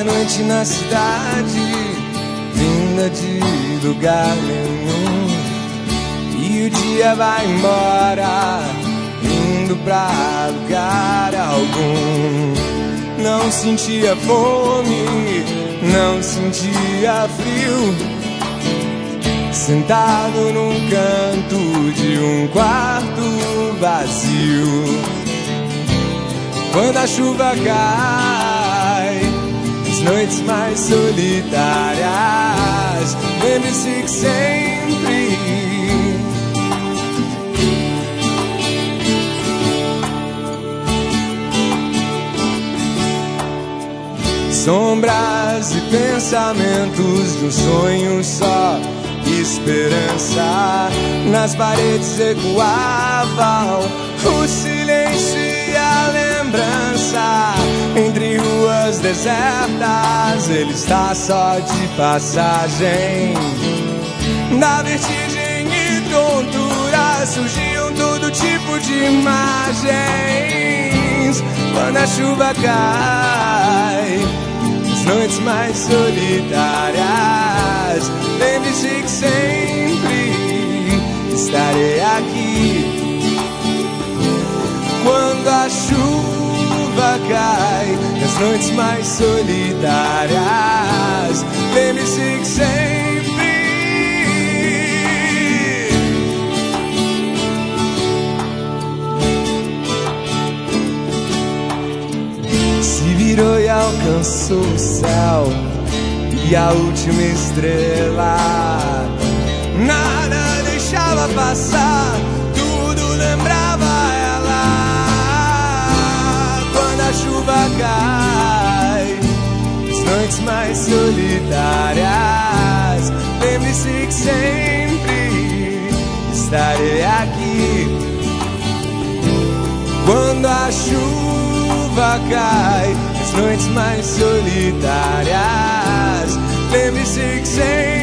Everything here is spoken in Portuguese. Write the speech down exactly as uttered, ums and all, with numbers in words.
Uma noite na cidade, vinda de lugar nenhum, e o dia vai embora, indo pra lugar algum. Não sentia fome, não sentia frio, sentado num canto de um quarto vazio. Quando a chuva cai, as noites mais solitárias, lembre-se que sempre sombras e pensamentos de um sonho só, esperança. Nas paredes ecoavam o silêncio e a lembrança. Entre ruas desertas, ele está só de passagem. Da vertigem e tontura surgiam todo tipo de imagens. Quando a chuva cai, as noites mais solitárias, lembre-se que sempre estarei aqui. Quando a chuva cai, nas noites mais solitárias, lembre-se que sempre se virou e alcançou o céu e a última estrela. Nada deixava passar, tudo lembrava ela. Quando a chuva cai, as noites mais solitárias, lembre-se que sempre estarei aqui. Quando a chuva cai, as noites mais solitárias, lembre-se que sempre